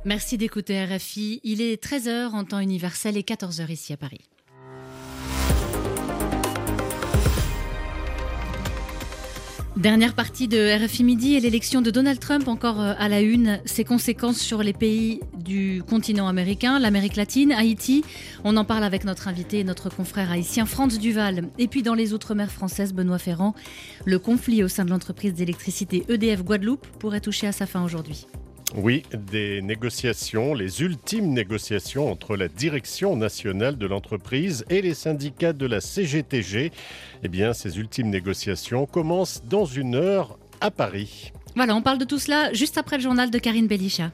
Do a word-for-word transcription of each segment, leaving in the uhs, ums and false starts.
Merci d'écouter R F I. Il est treize heures en temps universel et quatorze heures ici à Paris. Dernière partie de R F I Midi et l'élection de Donald Trump encore à la une. Ses conséquences sur les pays du continent américain, l'Amérique latine, Haïti. On en parle avec notre invité, notre confrère haïtien Franz Duval. Et puis dans les Outre-mer françaises, Benoît Ferrand, le conflit au sein de l'entreprise d'électricité E D F Guadeloupe pourrait toucher à sa fin aujourd'hui. Oui, des négociations, les ultimes négociations entre la direction nationale de l'entreprise et les syndicats de la C G T G. Eh bien, ces ultimes négociations commencent dans une heure à Paris. Voilà, on parle de tout cela juste après le journal de Karine Bellicha.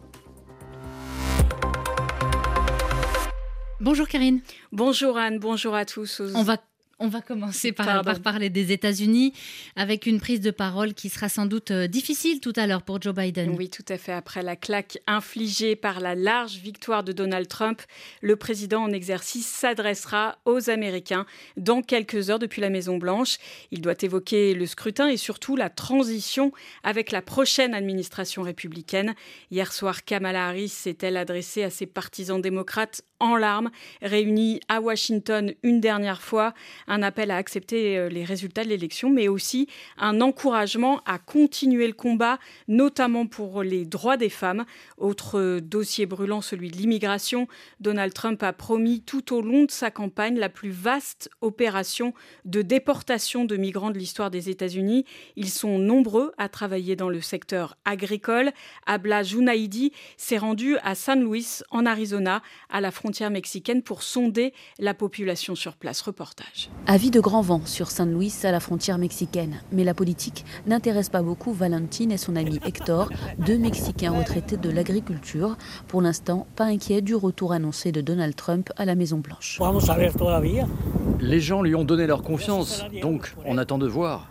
Bonjour Karine. Bonjour Anne, bonjour à tous. On va On va commencer par, par parler des États-Unis avec une prise de parole qui sera sans doute difficile tout à l'heure pour Joe Biden. Oui, tout à fait. Après la claque infligée par la large victoire de Donald Trump, le président en exercice s'adressera aux Américains dans quelques heures depuis la Maison-Blanche. Il doit évoquer le scrutin et surtout la transition avec la prochaine administration républicaine. Hier soir, Kamala Harris s'est-elle adressée à ses partisans démocrates en larmes, réunis à Washington une dernière fois. Un appel à accepter les résultats de l'élection, mais aussi un encouragement à continuer le combat, notamment pour les droits des femmes. Autre dossier brûlant, celui de l'immigration. Donald Trump a promis tout au long de sa campagne la plus vaste opération de déportation de migrants de l'histoire des États-Unis. Ils sont nombreux à travailler dans le secteur agricole. Abla Junaidi s'est rendu à San Luis, en Arizona, à la frontière mexicaine pour sonder la population sur place. Reportage. Avis de grand vent sur San Luis à la frontière mexicaine. Mais la politique n'intéresse pas beaucoup Valentine et son ami Hector, deux Mexicains retraités de l'agriculture. Pour l'instant, pas inquiets du retour annoncé de Donald Trump à la Maison-Blanche. Les gens lui ont donné leur confiance, donc on attend de voir.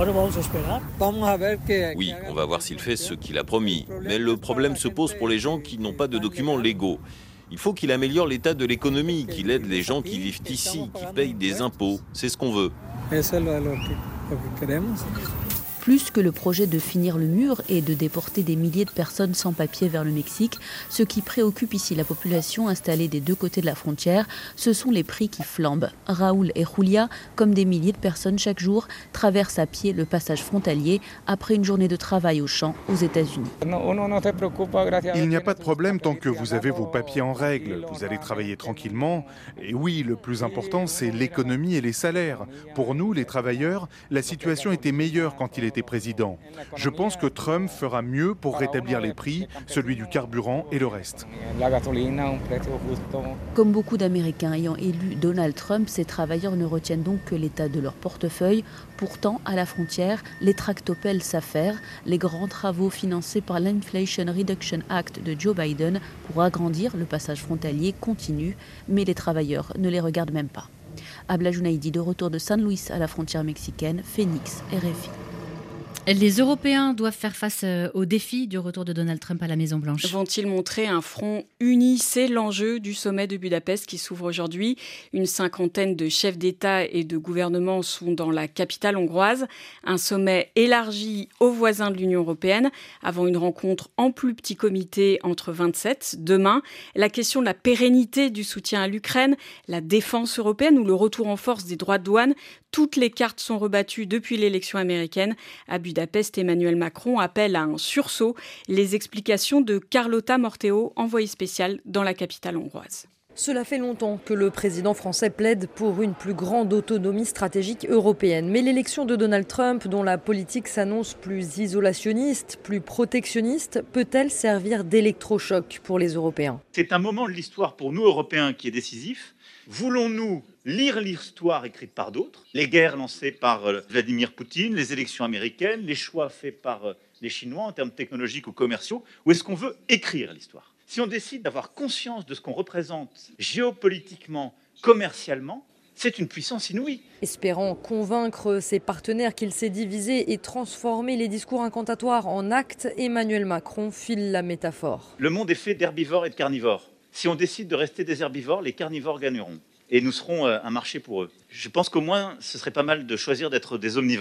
Oui, on va voir s'il fait ce qu'il a promis. Mais le problème se pose pour les gens qui n'ont pas de documents légaux. Il faut qu'il améliore l'état de l'économie, qu'il aide les gens qui vivent ici, qui payent des impôts. C'est ce qu'on veut. Plus que le projet de finir le mur et de déporter des milliers de personnes sans papier vers le Mexique, ce qui préoccupe ici la population installée des deux côtés de la frontière, ce sont les prix qui flambent. Raoul et Julia, comme des milliers de personnes chaque jour, traversent à pied le passage frontalier après une journée de travail au champ aux États-Unis. Il n'y a pas de problème tant que vous avez vos papiers en règle. Vous allez travailler tranquillement. Et oui, le plus important, c'est l'économie et les salaires. Pour nous, les travailleurs, la situation était meilleure quand il était président. Je pense que Trump fera mieux pour rétablir les prix, celui du carburant et le reste. Comme beaucoup d'Américains ayant élu Donald Trump, ces travailleurs ne retiennent donc que l'état de leur portefeuille. Pourtant, à la frontière, les tractopelles s'affairent. Les grands travaux financés par l'Inflation Reduction Act de Joe Biden pour agrandir le passage frontalier continuent, mais les travailleurs ne les regardent même pas. Abla Junaidi de retour de San Luis à la frontière mexicaine, Phoenix, R F I. Les Européens doivent faire face au défi du retour de Donald Trump à la Maison-Blanche. Vont-ils montrer un front uni ? C'est l'enjeu du sommet de Budapest qui s'ouvre aujourd'hui. Une cinquantaine de chefs d'État et de gouvernement sont dans la capitale hongroise. Un sommet élargi aux voisins de l'Union européenne avant une rencontre en plus petit comité entre vingt-sept. Demain, la question de la pérennité du soutien à l'Ukraine, la défense européenne ou le retour en force des droits de douane. Toutes les cartes sont rebattues depuis l'élection américaine. À Budapest, Emmanuel Macron appelle à un sursaut. Les explications de Carlotta Morteo, envoyée spéciale dans la capitale hongroise. Cela fait longtemps que le président français plaide pour une plus grande autonomie stratégique européenne. Mais l'élection de Donald Trump, dont la politique s'annonce plus isolationniste, plus protectionniste, peut-elle servir d'électrochoc pour les Européens ? C'est un moment de l'histoire pour nous, Européens, qui est décisif. Voulons-nous lire l'histoire écrite par d'autres, les guerres lancées par Vladimir Poutine, les élections américaines, les choix faits par les Chinois en termes technologiques ou commerciaux, ou est-ce qu'on veut écrire l'histoire ? Si on décide d'avoir conscience de ce qu'on représente géopolitiquement, commercialement, c'est une puissance inouïe. Espérant convaincre ses partenaires qu'il s'est divisé et transformer les discours incantatoires en actes, Emmanuel Macron file la métaphore. Le monde est fait d'herbivores et de carnivores. Si on décide de rester des herbivores, les carnivores gagneront. Et nous serons un marché pour eux. Je pense qu'au moins, ce serait pas mal de choisir d'être des omnivores.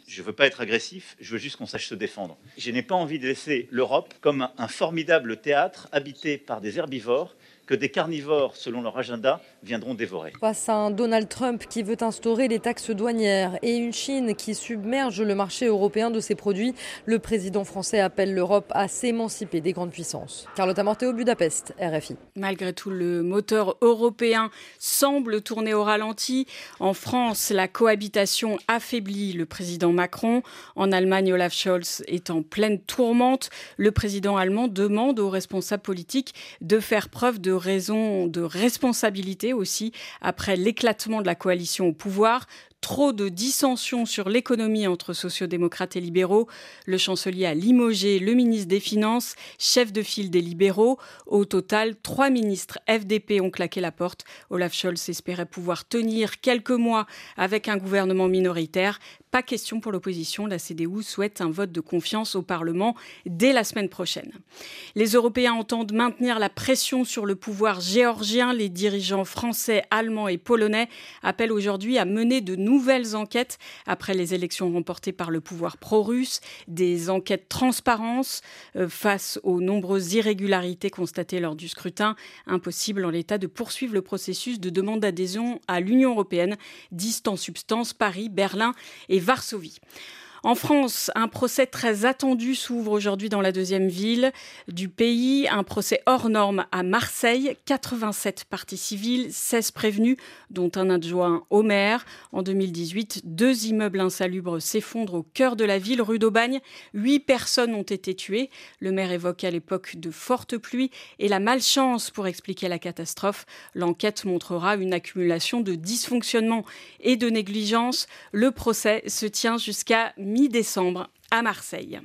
Je ne veux pas être agressif, je veux juste qu'on sache se défendre. Je n'ai pas envie de laisser l'Europe comme un, un formidable théâtre habité par des herbivores que des carnivores, selon leur agenda, viendront dévorer. Face à un Donald Trump qui veut instaurer des taxes douanières et une Chine qui submerge le marché européen de ses produits, le président français appelle l'Europe à s'émanciper des grandes puissances. Carlotta Morteo, Budapest, R F I. Malgré tout, le moteur européen semble tourner au ralenti. En France, la cohabitation affaiblit le président Macron. En Allemagne, Olaf Scholz est en pleine tourmente. Le président allemand demande aux responsables politiques de faire preuve de raison de responsabilité aussi après l'éclatement de la coalition au pouvoir. Trop de dissensions sur l'économie entre sociodémocrates et libéraux. Le chancelier a limogé le ministre des Finances, chef de file des libéraux. Au total, trois ministres F D P ont claqué la porte. Olaf Scholz espérait pouvoir tenir quelques mois avec un gouvernement minoritaire. Pas question pour l'opposition. La C D U souhaite un vote de confiance au Parlement dès la semaine prochaine. Les Européens entendent maintenir la pression sur le pouvoir géorgien. Les dirigeants français, allemands et polonais appellent aujourd'hui à mener de nouvelles enquêtes après les élections remportées par le pouvoir pro-russe. Des enquêtes transparentes euh, face aux nombreuses irrégularités constatées lors du scrutin. Impossible en l'état de poursuivre le processus de demande d'adhésion à l'Union européenne, disent en substance Paris, Berlin et Varsovie. En France, un procès très attendu s'ouvre aujourd'hui dans la deuxième ville du pays. Un procès hors norme à Marseille. quatre-vingt-sept parties civiles, seize prévenus, dont un adjoint au maire. En deux mille dix-huit, deux immeubles insalubres s'effondrent au cœur de la ville, rue d'Aubagne. Huit personnes ont été tuées. Le maire évoque à l'époque de fortes pluies et la malchance pour expliquer la catastrophe. L'enquête montrera une accumulation de dysfonctionnements et de négligence. Le procès se tient jusqu'à mi-décembre à Marseille.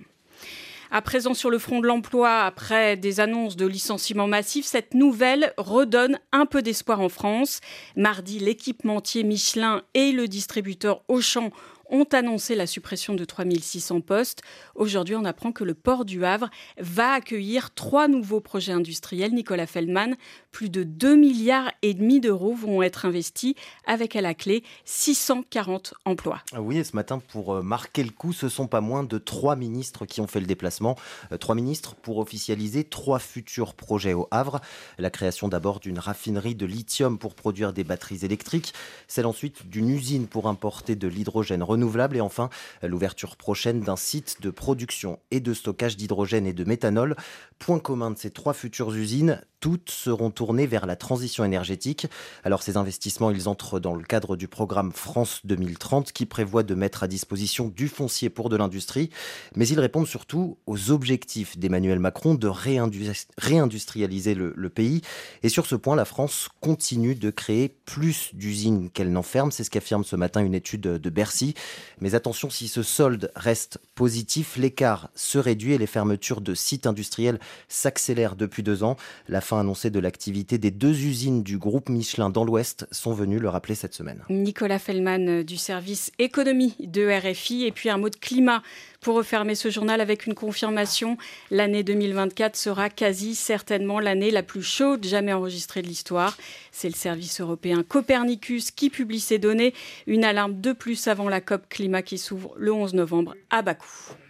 À présent, sur le front de l'emploi, après des annonces de licenciements massifs, cette nouvelle redonne un peu d'espoir en France. Mardi, l'équipementier Michelin et le distributeur Auchan ont annoncé la suppression de trois mille six cents postes. Aujourd'hui, on apprend que le port du Havre va accueillir trois nouveaux projets industriels. Nicolas Feldman, plus de deux milliards et demi d'euros vont être investis, avec à la clé six cent quarante emplois. Oui, et ce matin, pour marquer le coup, ce sont pas moins de trois ministres qui ont fait le déplacement. Trois ministres pour officialiser trois futurs projets au Havre. La création d'abord d'une raffinerie de lithium pour produire des batteries électriques, celle ensuite d'une usine pour importer de l'hydrogène renouvelable et enfin l'ouverture prochaine d'un site de production et de stockage d'hydrogène et de méthanol. Point commun de ces trois futures usines, toutes seront tournées vers la transition énergétique. Alors ces investissements, ils entrent dans le cadre du programme France deux mille trente qui prévoit de mettre à disposition du foncier pour de l'industrie, mais ils répondent surtout aux objectifs d'Emmanuel Macron de réindustri- réindustrialiser le, le pays. Et sur ce point, la France continue de créer plus d'usines qu'elle n'enferme. C'est ce qu'affirme ce matin une étude de Bercy. Mais attention, si ce solde reste positif, l'écart se réduit et les fermetures de sites industriels s'accélèrent depuis deux ans. La fin annoncée de l'activité des deux usines du groupe Michelin dans l'Ouest sont venues le rappeler cette semaine. Nicolas Feldman du service économie de R F I. Et puis un mot de climat pour refermer ce journal avec une confirmation. L'année deux mille vingt-quatre sera quasi certainement l'année la plus chaude jamais enregistrée de l'histoire. C'est le service européen Copernicus qui publie ces données. Une alarme de plus avant la COP climat qui s'ouvre le onze novembre à Bakou.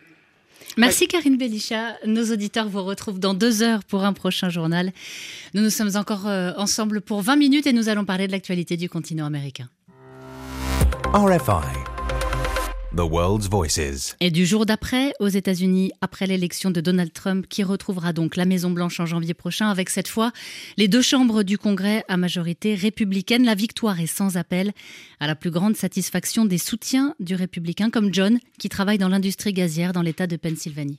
Merci Karine Belisha. Nos auditeurs vous retrouvent dans deux heures pour un prochain journal. Nous nous sommes encore euh, ensemble pour vingt minutes et nous allons parler de l'actualité du continent américain. R F I, The World's Voices. Et du jour d'après, aux États-Unis, après l'élection de Donald Trump, qui retrouvera donc la Maison-Blanche en janvier prochain, avec cette fois les deux chambres du Congrès à majorité républicaine. La victoire est sans appel, à la plus grande satisfaction des soutiens du républicain comme John, qui travaille dans l'industrie gazière dans l'État de Pennsylvanie.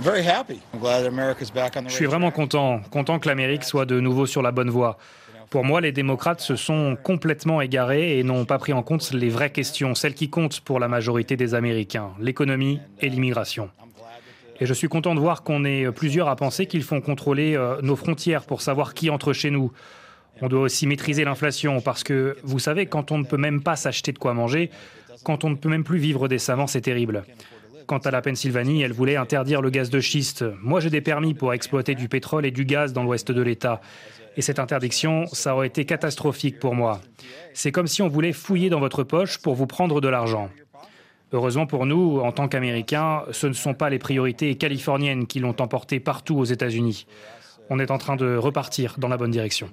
Je suis vraiment content, content que l'Amérique soit de nouveau sur la bonne voie. Pour moi, les démocrates se sont complètement égarés et n'ont pas pris en compte les vraies questions, celles qui comptent pour la majorité des Américains, l'économie et l'immigration. Et je suis content de voir qu'on est plusieurs à penser qu'ils font contrôler euh, nos frontières pour savoir qui entre chez nous. On doit aussi maîtriser l'inflation parce que, vous savez, quand on ne peut même pas s'acheter de quoi manger, quand on ne peut même plus vivre décemment, c'est terrible. Quant à la Pennsylvanie, elle voulait interdire le gaz de schiste. Moi, j'ai des permis pour exploiter du pétrole et du gaz dans l'ouest de l'État. Et cette interdiction, ça aurait été catastrophique pour moi. C'est comme si on voulait fouiller dans votre poche pour vous prendre de l'argent. Heureusement pour nous, en tant qu'Américains, ce ne sont pas les priorités californiennes qui l'ont emporté partout aux États-Unis. On est en train de repartir dans la bonne direction.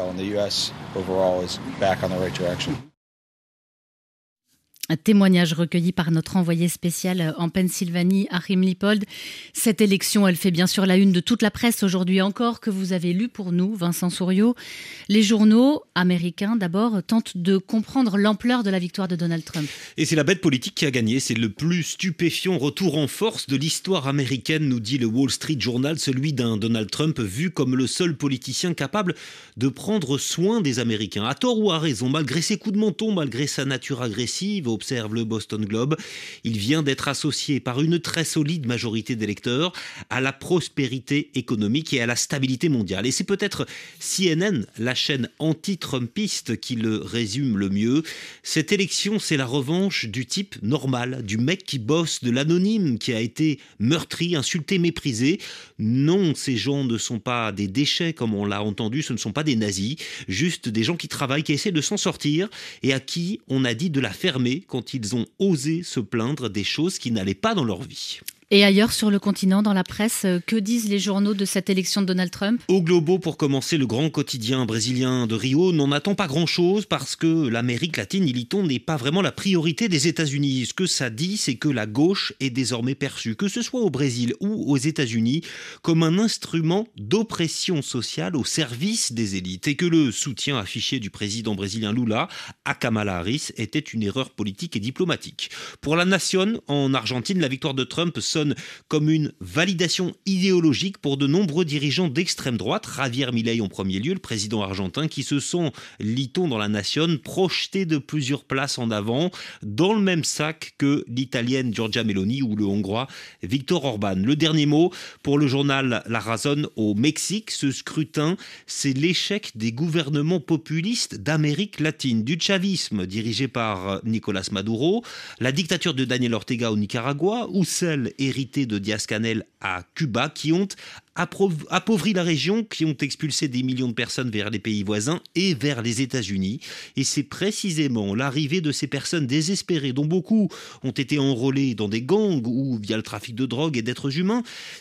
Un témoignage recueilli par notre envoyé spécial en Pennsylvanie, Achim Lippold. Cette élection, elle fait bien sûr la une de toute la presse aujourd'hui encore, que vous avez lu pour nous, Vincent Souriau. Les journaux américains, d'abord, tentent de comprendre l'ampleur de la victoire de Donald Trump. Et c'est la bête politique qui a gagné. C'est le plus stupéfiant retour en force de l'histoire américaine, nous dit le Wall Street Journal, celui d'un Donald Trump vu comme le seul politicien capable de prendre soin des Américains. À tort ou à raison, malgré ses coups de menton, malgré sa nature agressive, observe le Boston Globe. Il vient d'être associé par une très solide majorité d'électeurs à la prospérité économique et à la stabilité mondiale. Et c'est peut-être C N N, la chaîne anti-trumpiste, qui le résume le mieux. Cette élection, c'est la revanche du type normal, du mec qui bosse, de l'anonyme qui a été meurtri, insulté, méprisé. Non, ces gens ne sont pas des déchets, comme on l'a entendu, ce ne sont pas des nazis, juste des gens qui travaillent, qui essaient de s'en sortir et à qui on a dit de la fermer quand ils ont osé se plaindre des choses qui n'allaient pas dans leur vie. Et ailleurs sur le continent, dans la presse, que disent les journaux de cette élection de Donald Trump ? Au Globo, pour commencer, le grand quotidien brésilien de Rio n'en attend pas grand-chose parce que l'Amérique latine, il y tombe, n'est pas vraiment la priorité des États-Unis. Ce que ça dit, c'est que la gauche est désormais perçue, que ce soit au Brésil ou aux États-Unis, comme un instrument d'oppression sociale au service des élites et que le soutien affiché du président brésilien Lula à Kamala Harris était une erreur politique et diplomatique. Pour la Nation, en Argentine, la victoire de Trump comme une validation idéologique pour de nombreux dirigeants d'extrême droite, Javier Milei en premier lieu, le président argentin, qui se sent, lit-on dans la Nation, projeté de plusieurs places en avant, dans le même sac que l'italienne Giorgia Meloni ou le hongrois Viktor Orban. Le dernier mot pour le journal La Razón au Mexique, ce scrutin, c'est l'échec des gouvernements populistes d'Amérique latine, du chavisme dirigé par Nicolás Maduro, la dictature de Daniel Ortega au Nicaragua ou celle hérités de Díaz-Canel à Cuba, qui ont appauvri la région, qui ont expulsé des millions de personnes vers les pays voisins et vers les États-Unis. Et c'est précisément l'arrivée de ces personnes désespérées, dont beaucoup ont été enrôlés dans des gangs ou via le trafic de drogue et d'êtres humains,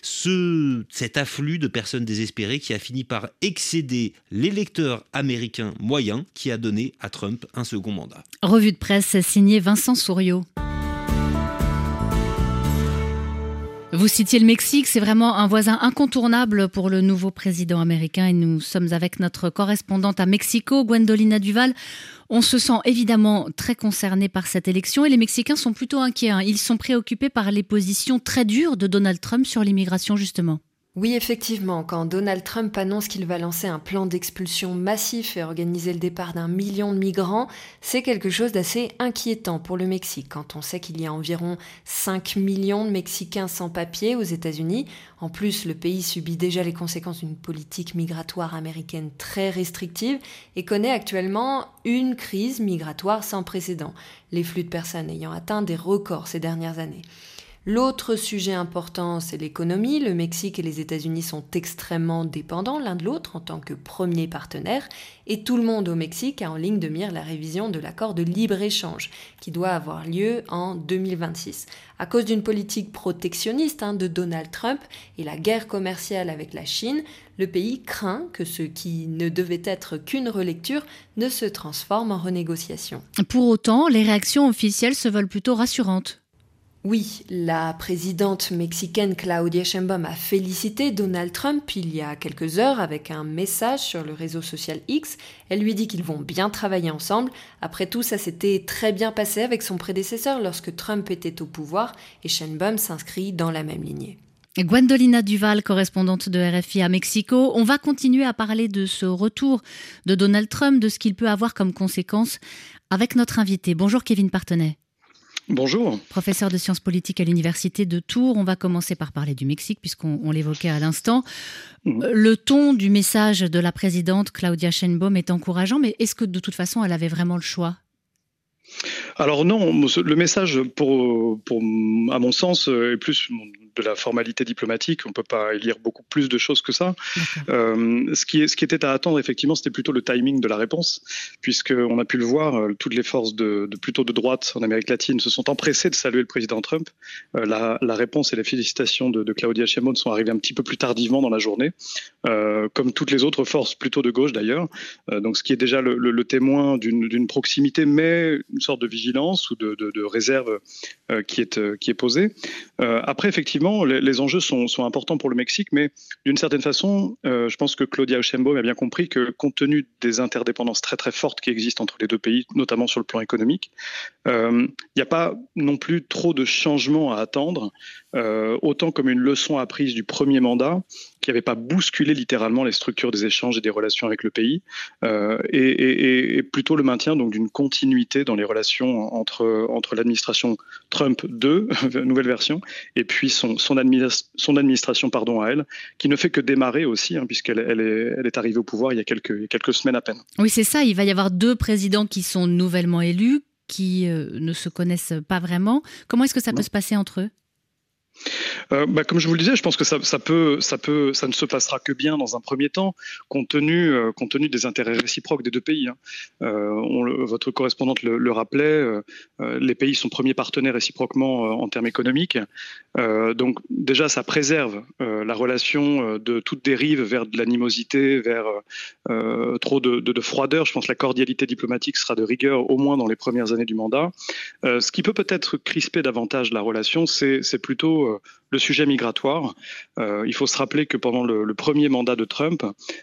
ce, cet afflux de personnes désespérées qui a fini par excéder l'électeur américain moyen qui a donné à Trump un second mandat. Revue de presse signée Vincent Souriau. Vous citiez le Mexique, c'est vraiment un voisin incontournable pour le nouveau président américain et nous sommes avec notre correspondante à Mexico, Gwendolina Duval. On se sent évidemment très concerné par cette élection et les Mexicains sont plutôt inquiets. Hein. Ils sont préoccupés par les positions très dures de Donald Trump sur l'immigration justement. Oui, effectivement, quand Donald Trump annonce qu'il va lancer un plan d'expulsion massif et organiser le départ d'un million de migrants, c'est quelque chose d'assez inquiétant pour le Mexique. Quand on sait qu'il y a environ cinq millions de Mexicains sans papier aux États-Unis, en plus le pays subit déjà les conséquences d'une politique migratoire américaine très restrictive et connaît actuellement une crise migratoire sans précédent, les flux de personnes ayant atteint des records ces dernières années. L'autre sujet important, c'est l'économie. Le Mexique et les États-Unis sont extrêmement dépendants l'un de l'autre en tant que premiers partenaires et tout le monde au Mexique a en ligne de mire la révision de l'accord de libre-échange qui doit avoir lieu en deux mille vingt-six. À cause d'une politique protectionniste hein, de Donald Trump et la guerre commerciale avec la Chine, le pays craint que ce qui ne devait être qu'une relecture ne se transforme en renégociation. Pour autant, les réactions officielles se veulent plutôt rassurantes. Oui, la présidente mexicaine Claudia Sheinbaum a félicité Donald Trump il y a quelques heures avec un message sur le réseau social X. Elle lui dit qu'ils vont bien travailler ensemble. Après tout, ça s'était très bien passé avec son prédécesseur lorsque Trump était au pouvoir et Sheinbaum s'inscrit dans la même lignée. Gwendolina Duval, correspondante de R F I à Mexico. On va continuer à parler de ce retour de Donald Trump, de ce qu'il peut avoir comme conséquence avec notre invité. Bonjour Kevin Partenay. Bonjour. Professeur de sciences politiques à l'université de Tours. On va commencer par parler du Mexique puisqu'on on l'évoquait à l'instant. Mmh. Le ton du message de la présidente Claudia Sheinbaum est encourageant, mais est-ce que de toute façon elle avait vraiment le choix ? Alors non, le message, pour, pour, à mon sens, est plus de la formalité diplomatique. On ne peut pas lire beaucoup plus de choses que ça. Euh, ce, qui est, ce qui était à attendre, effectivement, c'était plutôt le timing de la réponse, puisqu'on a pu le voir, euh, toutes les forces de, de, plutôt de droite en Amérique latine se sont empressées de saluer le président Trump. Euh, la, la réponse et les félicitations de, de Claudia Sheinbaum sont arrivées un petit peu plus tardivement dans la journée, euh, comme toutes les autres forces plutôt de gauche d'ailleurs. Euh, donc ce qui est déjà le, le, le témoin d'une, d'une proximité, mais une sorte de vigilance ou de, de, de réserve euh, qui, est, euh, qui est posée. Euh, après, effectivement, les, les enjeux sont, sont importants pour le Mexique, mais d'une certaine façon, euh, je pense que Claudia Sheinbaum a bien compris que compte tenu des interdépendances très très fortes qui existent entre les deux pays, notamment sur le plan économique, il euh, n'y a pas non plus trop de changements à attendre, euh, autant comme une leçon apprise du premier mandat, qui n'avait pas bousculé littéralement les structures des échanges et des relations avec le pays, euh, et, et, et plutôt le maintien donc d'une continuité dans les relations entre, entre l'administration Trump deux, nouvelle version, et puis son, son, administ- son administration pardon, à elle, qui ne fait que démarrer aussi, hein, puisqu'elle elle est, elle est arrivée au pouvoir il y a quelques, quelques semaines à peine. Oui, c'est ça, il va y avoir deux présidents qui sont nouvellement élus, qui euh, ne se connaissent pas vraiment. Comment est-ce que ça non. peut se passer entre eux ? Euh, bah, comme je vous le disais, je pense que ça, ça, peut, ça, peut, ça ne se passera que bien dans un premier temps, compte tenu, euh, compte tenu des intérêts réciproques des deux pays. Hein. Euh, on le, votre correspondante le, le rappelait, euh, les pays sont premiers partenaires réciproquement euh, en termes économiques. Euh, donc déjà, ça préserve euh, la relation de toute dérive vers de l'animosité, vers euh, trop de, de, de froideur. Je pense que la cordialité diplomatique sera de rigueur, au moins dans les premières années du mandat. Euh, ce qui peut peut-être crisper davantage la relation, c'est, c'est plutôt le sujet migratoire. Euh, il faut se rappeler que pendant le, le premier mandat de Trump,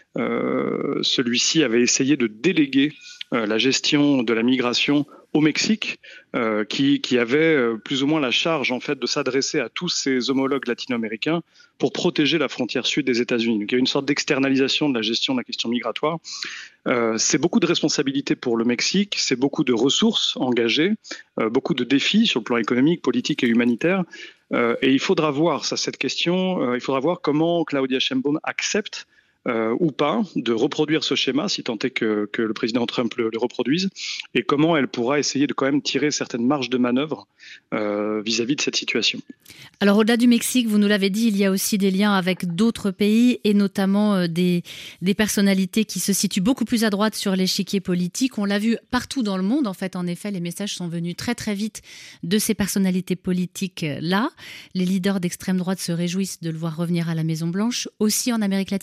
euh, celui-ci avait essayé de déléguer euh, la gestion de la migration au Mexique, euh, qui, qui avait euh, plus ou moins la charge en fait de s'adresser à tous ses homologues latino-américains pour protéger la frontière sud des États-Unis. Donc il y a une sorte d'externalisation de la gestion de la question migratoire. Euh, c'est beaucoup de responsabilités pour le Mexique, c'est beaucoup de ressources engagées, euh, beaucoup de défis sur le plan économique, politique et humanitaire. Euh, et il faudra voir ça, cette question, euh, il faudra voir comment Claudia Sheinbaum accepte Euh, ou pas, de reproduire ce schéma, si tant est que, que le président Trump le, le reproduise, et comment elle pourra essayer de quand même tirer certaines marges de manœuvre euh, vis-à-vis de cette situation. Alors au-delà du Mexique, vous nous l'avez dit, il y a aussi des liens avec d'autres pays, et notamment euh, des, des personnalités qui se situent beaucoup plus à droite sur l'échiquier politique. On l'a vu partout dans le monde, en fait, en effet, les messages sont venus très très vite de ces personnalités politiques-là. Les leaders d'extrême droite se réjouissent de le voir revenir à la Maison-Blanche, aussi en Amérique latine ?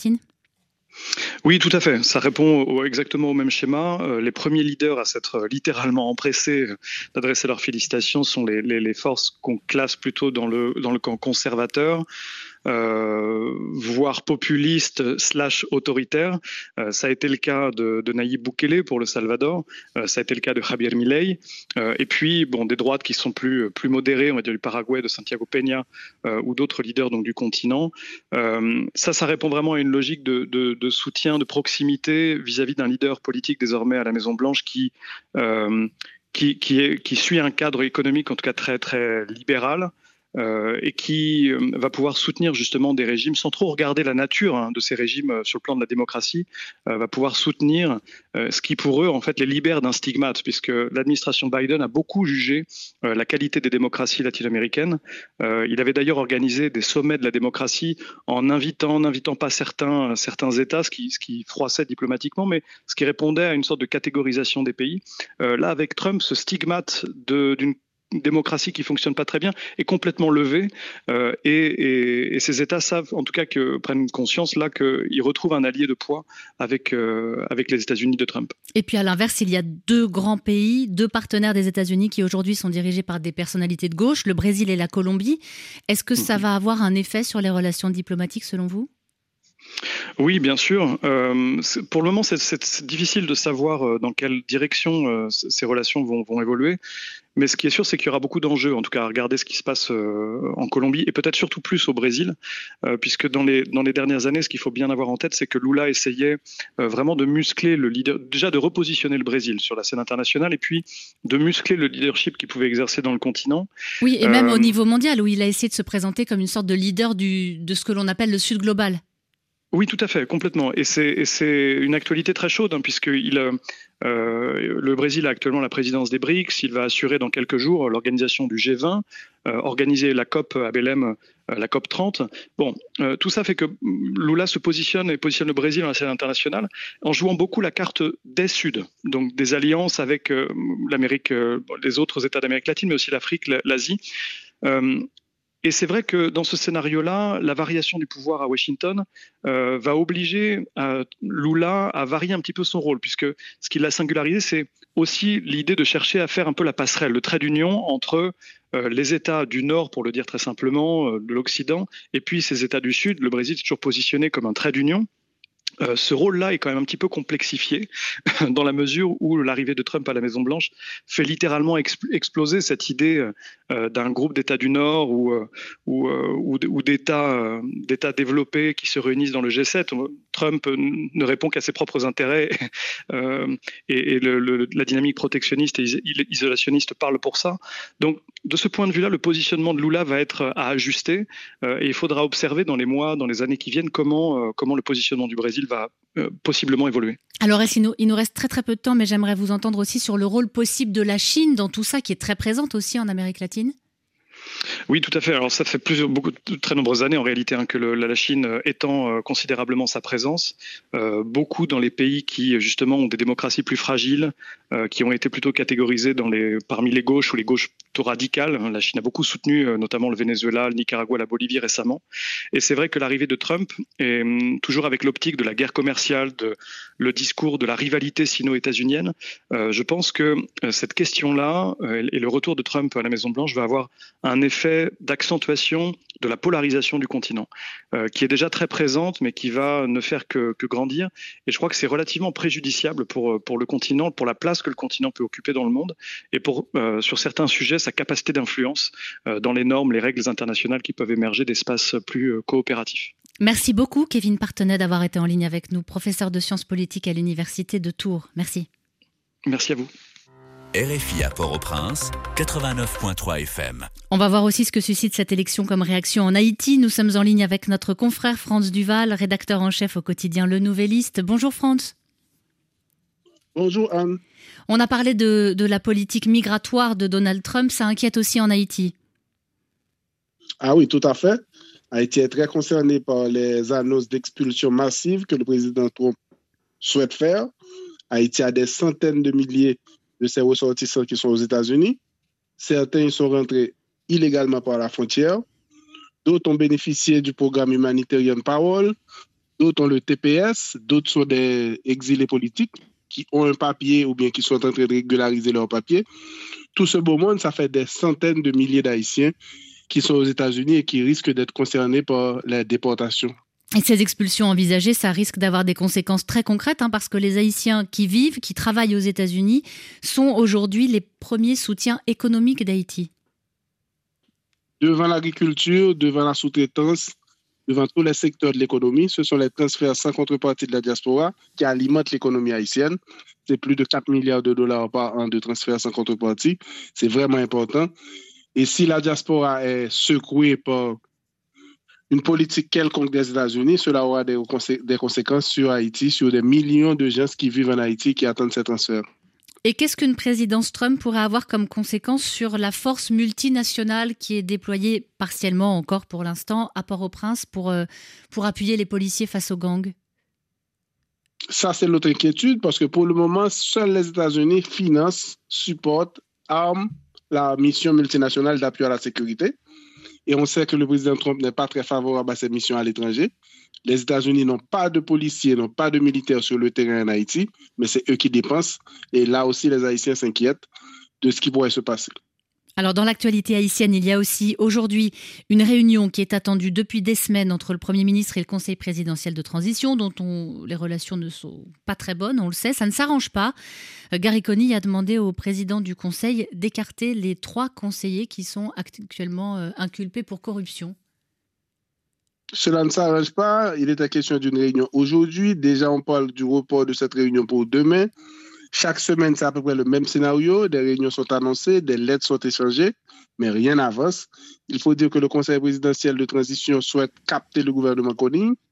Oui, tout à fait. Ça répond au, exactement au même schéma. Euh, les premiers leaders à s'être euh, littéralement empressés euh, d'adresser leurs félicitations sont les, les, les forces qu'on classe plutôt dans le, dans le camp conservateur. Euh, voire populiste slash autoritaire. Euh, ça a été le cas de, de Nayib Bukele pour le Salvador, euh, ça a été le cas de Javier Milei, euh, et puis bon, des droites qui sont plus, plus modérées, on va dire du Paraguay, de Santiago Peña, euh, ou d'autres leaders donc, du continent. Euh, ça, ça répond vraiment à une logique de, de, de soutien, de proximité vis-à-vis d'un leader politique désormais à la Maison-Blanche qui, euh, qui, qui, est, qui suit un cadre économique en tout cas très, très libéral, Euh, et qui euh, va pouvoir soutenir justement des régimes sans trop regarder la nature hein, de ces régimes euh, sur le plan de la démocratie, euh, va pouvoir soutenir euh, ce qui pour eux en fait les libère d'un stigmate, puisque l'administration Biden a beaucoup jugé euh, la qualité des démocraties latino-américaines. Euh, il avait d'ailleurs organisé des sommets de la démocratie en invitant, n'invitant pas certains, certains États, ce qui, ce qui froissait diplomatiquement, mais ce qui répondait à une sorte de catégorisation des pays. Euh, là, avec Trump, ce stigmate de, d'une démocratie qui fonctionne pas très bien est complètement levée euh, et, et, et ces États savent en tout cas que prennent conscience là qu'ils retrouvent un allié de poids avec euh, avec les États-Unis de Trump. Et puis à l'inverse, il y a deux grands pays, deux partenaires des États-Unis qui aujourd'hui sont dirigés par des personnalités de gauche, le Brésil et la Colombie. Est-ce que ça va avoir un effet sur les relations diplomatiques selon vous ? Oui, bien sûr. Euh, pour le moment, c'est, c'est, c'est difficile de savoir dans quelle direction euh, ces relations vont, vont évoluer. Mais ce qui est sûr, c'est qu'il y aura beaucoup d'enjeux, en tout cas à regarder ce qui se passe euh, en Colombie et peut-être surtout plus au Brésil, euh, puisque dans les, dans les dernières années, ce qu'il faut bien avoir en tête, c'est que Lula essayait euh, vraiment de muscler le leader, déjà de repositionner le Brésil sur la scène internationale et puis de muscler le leadership qu'il pouvait exercer dans le continent. Oui, et même euh, au niveau mondial, où il a essayé de se présenter comme une sorte de leader du, de ce que l'on appelle le Sud global. Oui, tout à fait, complètement. Et c'est, et c'est une actualité très chaude, hein, puisque il, euh, le Brésil a actuellement la présidence des BRICS. Il va assurer dans quelques jours l'organisation du G vingt, euh, organiser la COP à Belém, euh, la COP trente. Bon, euh, tout ça fait que Lula se positionne et positionne le Brésil dans la scène internationale en jouant beaucoup la carte des Sud, donc des alliances avec euh, l'Amérique, euh, les autres États d'Amérique latine, mais aussi l'Afrique, l'Asie. Euh, Et c'est vrai que dans ce scénario-là, la variation du pouvoir à Washington euh, va obliger euh, Lula à varier un petit peu son rôle, puisque ce qui l'a singularisé, c'est aussi l'idée de chercher à faire un peu la passerelle, le trait d'union entre euh, les États du Nord, pour le dire très simplement, euh, de l'Occident, et puis ces États du Sud. Le Brésil est toujours positionné comme un trait d'union. Euh, ce rôle-là est quand même un petit peu complexifié dans la mesure où l'arrivée de Trump à la Maison-Blanche fait littéralement exp- exploser cette idée euh, d'un groupe d'États du Nord ou, euh, ou, euh, ou, ou d'États, euh, d'États développés qui se réunissent dans le G sept. Trump ne répond qu'à ses propres intérêts euh, et, et le, le, la dynamique protectionniste et isolationniste parle pour ça. Donc, de ce point de vue-là, le positionnement de Lula va être à ajuster euh, et il faudra observer dans les mois, dans les années qui viennent, comment, euh, comment le positionnement du Brésil va euh, possiblement évoluer. Alors, il nous, il nous reste très très peu de temps, mais j'aimerais vous entendre aussi sur le rôle possible de la Chine dans tout ça, qui est très présente aussi en Amérique latine. Oui, tout à fait. Alors ça fait plusieurs, beaucoup, de très nombreuses années en réalité hein, que le, la Chine étend euh, considérablement sa présence, euh, beaucoup dans les pays qui justement ont des démocraties plus fragiles, euh, qui ont été plutôt catégorisés dans les, parmi les gauches ou les gauches plutôt radicales. La Chine a beaucoup soutenu euh, notamment le Venezuela, le Nicaragua, la Bolivie récemment. Et c'est vrai que l'arrivée de Trump est hum, toujours avec l'optique de la guerre commerciale, de le discours de la rivalité sino-états-unienne. Euh, je pense que euh, cette question-là euh, et le retour de Trump à la Maison-Blanche va avoir un effet d'accentuation de la polarisation du continent, euh, qui est déjà très présente, mais qui va ne faire que, que grandir. Et je crois que c'est relativement préjudiciable pour, pour le continent, pour la place que le continent peut occuper dans le monde, et pour, euh, sur certains sujets, sa capacité d'influence euh, dans les normes, les règles internationales qui peuvent émerger d'espaces plus euh, coopératifs. Merci beaucoup, Kevin Partenay, d'avoir été en ligne avec nous, professeur de sciences politiques à l'Université de Tours. Merci. Merci à vous. R F I à Port-au-Prince, quatre-vingt-neuf virgule trois F M. On va voir aussi ce que suscite cette élection comme réaction en Haïti. Nous sommes en ligne avec notre confrère Frantz Duval, rédacteur en chef au quotidien Le Nouvelliste. Bonjour Frantz. Bonjour Anne. On a parlé de, de la politique migratoire de Donald Trump. Ça inquiète aussi en Haïti. Ah oui, tout à fait. Haïti est très concerné par les annonces d'expulsion massive que le président Trump souhaite faire. Haïti a des centaines de milliers de ses ressortissants qui sont aux États-Unis. Certains sont rentrés illégalement par la frontière. D'autres ont bénéficié du programme humanitaire Parole. D'autres ont le T P S. D'autres sont des exilés politiques qui ont un papier ou bien qui sont en train de régulariser leur papier. Tout ce beau monde, ça fait des centaines de milliers d'Haïtiens qui sont aux États-Unis et qui risquent d'être concernés par la déportation. Et ces expulsions envisagées, ça risque d'avoir des conséquences très concrètes, hein, parce que les Haïtiens qui vivent, qui travaillent aux États-Unis, sont aujourd'hui les premiers soutiens économiques d'Haïti. Devant l'agriculture, devant la sous-traitance, devant tous les secteurs de l'économie, ce sont les transferts sans contrepartie de la diaspora qui alimentent l'économie haïtienne. C'est plus de quatre milliards de dollars par an de transferts sans contrepartie. C'est vraiment important. Et si la diaspora est secouée par une politique quelconque des États-Unis, cela aura des, consé- des conséquences sur Haïti, sur des millions de gens qui vivent en Haïti qui attendent ces transferts. Et qu'est-ce qu'une présidence Trump pourrait avoir comme conséquence sur la force multinationale qui est déployée partiellement encore pour l'instant à Port-au-Prince pour, euh, pour appuyer les policiers face aux gangs? Ça, c'est l'autre inquiétude parce que pour le moment, seuls les États-Unis financent, supportent, arment la mission multinationale d'appui à la sécurité. Et on sait que le président Trump n'est pas très favorable à ces missions à l'étranger. Les États-Unis n'ont pas de policiers, n'ont pas de militaires sur le terrain en Haïti, mais c'est eux qui dépensent. Et là aussi, les Haïtiens s'inquiètent de ce qui pourrait se passer. Alors, dans l'actualité haïtienne, il y a aussi aujourd'hui une réunion qui est attendue depuis des semaines entre le Premier ministre et le Conseil présidentiel de transition, dont on, les relations ne sont pas très bonnes, on le sait, ça ne s'arrange pas. Gariconi a demandé au président du Conseil d'écarter les trois conseillers qui sont actuellement euh, inculpés pour corruption. Cela ne s'arrange pas. Il est question d'une réunion aujourd'hui. Déjà, on parle du report de cette réunion pour demain. Chaque semaine, c'est à peu près le même scénario. Des réunions sont annoncées, des lettres sont échangées, mais rien n'avance. Il faut dire que le Conseil présidentiel de transition souhaite capter le gouvernement Koning.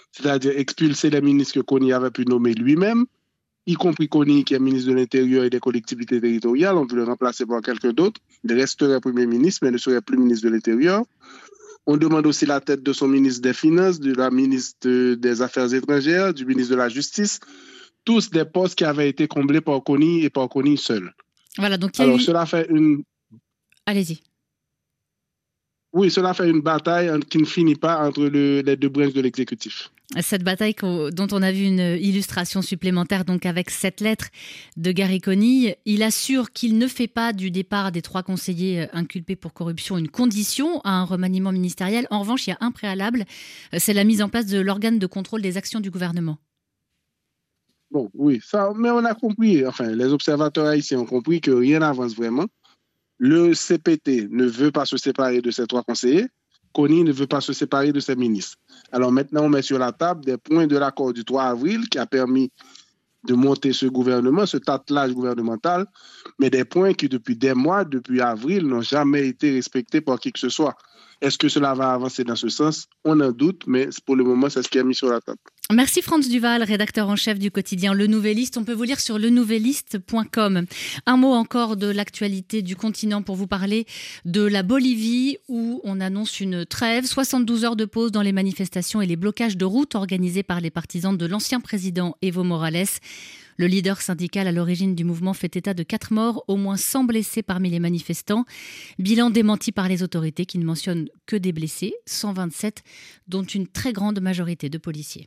c'est-à-dire expulser les ministres que Kony avait pu nommer lui-même, y compris Kony qui est ministre de l'Intérieur et des collectivités territoriales. On peut le remplacer par quelqu'un d'autre. Il resterait Premier ministre, mais ne serait plus ministre de l'Intérieur. On demande aussi la tête de son ministre des Finances, de la ministre des Affaires étrangères, du ministre de la Justice. Tous des postes qui avaient été comblés par Kony et par Kony seul. Voilà, donc il y a Alors, eu... cela fait une... Allez-y. Oui, cela fait une bataille qui ne finit pas entre le, les deux branches de l'exécutif. Cette bataille dont on a vu une illustration supplémentaire donc avec cette lettre de Gary Kony, il assure qu'il ne fait pas du départ des trois conseillers inculpés pour corruption une condition à un remaniement ministériel. En revanche, il y a un préalable, c'est la mise en place de l'organe de contrôle des actions du gouvernement. Bon, oui, ça, mais on a compris, enfin, les observateurs haïtiens ont compris que rien n'avance vraiment. Le C P T ne veut pas se séparer de ses trois conseillers. Kony ne veut pas se séparer de ses ministres. Alors maintenant, on met sur la table des points de l'accord du trois avril qui a permis de monter ce gouvernement, ce tâtelage gouvernemental, mais des points qui, depuis des mois, depuis avril, n'ont jamais été respectés par qui que ce soit. Est-ce que cela va avancer dans ce sens? On en doute, mais pour le moment, c'est ce qui est mis sur la table. Merci Franz Duval, rédacteur en chef du quotidien Le Nouvelliste. On peut vous lire sur le nouvelliste point com. Un mot encore de l'actualité du continent pour vous parler de la Bolivie où on annonce une trêve, soixante-douze heures de pause dans les manifestations et les blocages de routes organisés par les partisans de l'ancien président Evo Morales. Le leader syndical à l'origine du mouvement fait état de quatre morts, au moins cent blessés parmi les manifestants. Bilan démenti par les autorités qui ne mentionnent que des blessés, cent vingt-sept, dont une très grande majorité de policiers.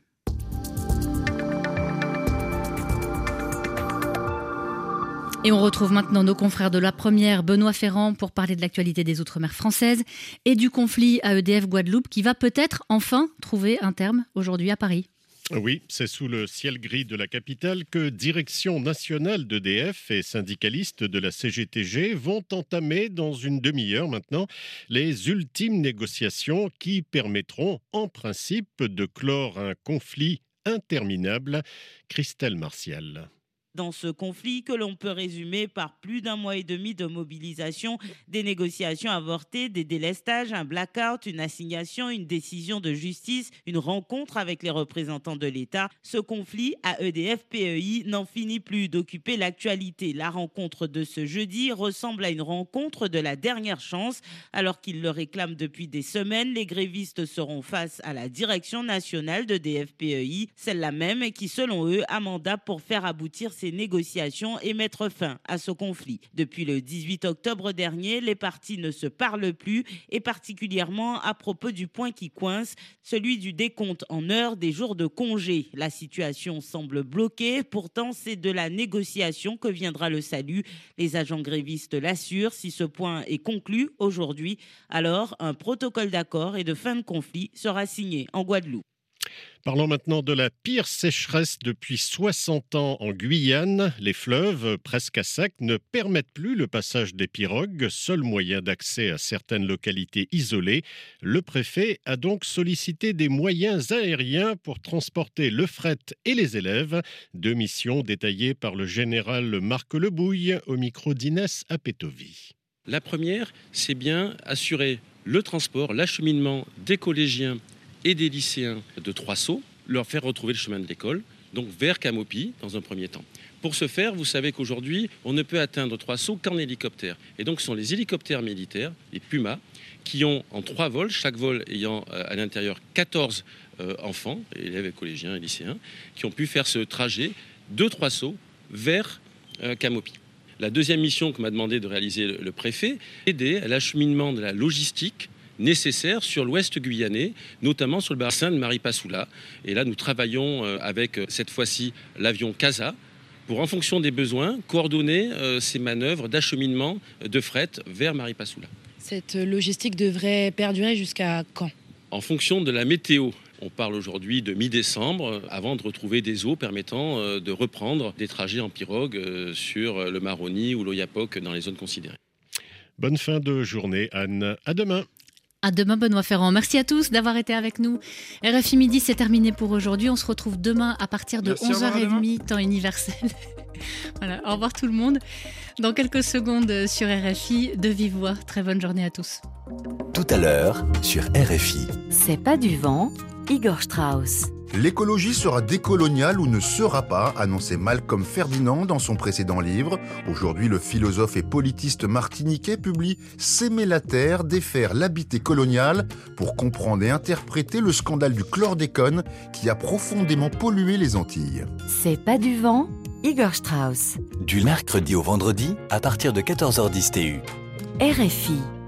Et on retrouve maintenant nos confrères de la première, Benoît Ferrand, pour parler de l'actualité des Outre-mer françaises et du conflit à E D F Guadeloupe qui va peut-être enfin trouver un terme aujourd'hui à Paris. Oui, c'est sous le ciel gris de la capitale que Direction nationale d'E D F et syndicalistes de la C G T G vont entamer dans une demi-heure maintenant les ultimes négociations qui permettront en principe de clore un conflit interminable. Christelle Martial. Dans ce conflit que l'on peut résumer par plus d'un mois et demi de mobilisation, des négociations avortées, des délestages, un blackout, une assignation, une décision de justice, une rencontre avec les représentants de l'État, ce conflit à E D F P E I n'en finit plus d'occuper l'actualité. La rencontre de ce jeudi ressemble à une rencontre de la dernière chance. Alors qu'ils le réclament depuis des semaines, les grévistes seront face à la direction nationale de E D F P E I, celle-là même qui, selon eux, a mandat pour faire aboutir ces négociations et mettre fin à ce conflit. Depuis le dix-huit octobre dernier, les parties ne se parlent plus et particulièrement à propos du point qui coince, celui du décompte en heures des jours de congé. La situation semble bloquée, pourtant c'est de la négociation que viendra le salut. Les agents grévistes l'assurent, si ce point est conclu aujourd'hui, alors un protocole d'accord et de fin de conflit sera signé en Guadeloupe. Parlons maintenant de la pire sécheresse depuis soixante ans en Guyane. Les fleuves, presque à sec, ne permettent plus le passage des pirogues, seul moyen d'accès à certaines localités isolées. Le préfet a donc sollicité des moyens aériens pour transporter le fret et les élèves. Deux missions détaillées par le général Marc Lebouille au micro d'Inès Apetovi. La première, c'est bien assurer le transport, l'acheminement des collégiens et des lycéens de Trois-Sauts, leur faire retrouver le chemin de l'école, donc vers Camopi dans un premier temps. Pour ce faire, vous savez qu'aujourd'hui, on ne peut atteindre Trois-Sauts qu'en hélicoptère. Et donc ce sont les hélicoptères militaires, les Puma, qui ont en trois vols, chaque vol ayant euh, à l'intérieur quatorze euh, enfants, élèves collégiens et lycéens, qui ont pu faire ce trajet de Trois-Sauts vers euh, Camopi. La deuxième mission que m'a demandé de réaliser le, le préfet, aider à l'acheminement de la logistique nécessaires sur l'ouest guyanais, notamment sur le bassin de Maripasoula. Et là, nous travaillons avec, cette fois-ci, l'avion CASA pour, en fonction des besoins, coordonner euh, ces manœuvres d'acheminement de fret vers Maripasoula. Cette logistique devrait perdurer jusqu'à quand? En fonction de la météo. On parle aujourd'hui de mi-décembre, avant de retrouver des eaux permettant euh, de reprendre des trajets en pirogue euh, sur le Maroni ou l'Oyapock dans les zones considérées. Bonne fin de journée, Anne. À demain. À demain, Benoît Ferrand. Merci à tous d'avoir été avec nous. R F I Midi, c'est terminé pour aujourd'hui. On se retrouve demain à partir de Merci, onze heures trente, temps universel. Voilà, au revoir tout le monde. Dans quelques secondes sur R F I, de vive voix. Très bonne journée à tous. Tout à l'heure sur R F I. C'est pas du vent, Igor Strauss. L'écologie sera décoloniale ou ne sera pas, annonçait Malcolm Ferdinand dans son précédent livre. Aujourd'hui, le philosophe et politiste martiniquais publie « S'aimer la terre, défaire l'habité colonial » pour comprendre et interpréter le scandale du chlordécone qui a profondément pollué les Antilles. C'est pas du vent, Igor Strauss. Du mercredi au vendredi, à partir de quatorze heures dix T U. R F I.